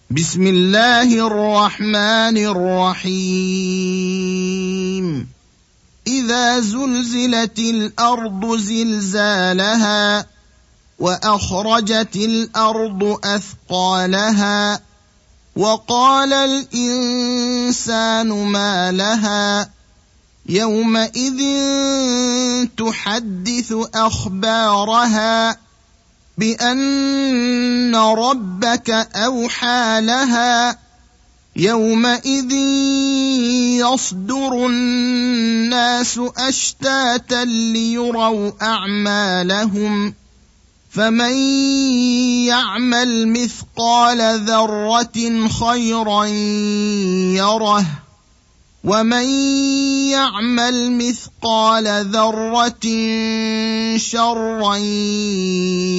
بسم الله الرحمن الرحيم إذا زلزلت الأرض زلزالها وأخرجت الأرض أثقالها وقال الإنسان ما لها يومئذ تحدث أخبارها بأن ربك أوحى لها يومئذ يصدر الناس أشتاتا ليروا أعمالهم فمن يعمل مثقال ذرة خيرا يره ومن يعمل مثقال ذرة شرا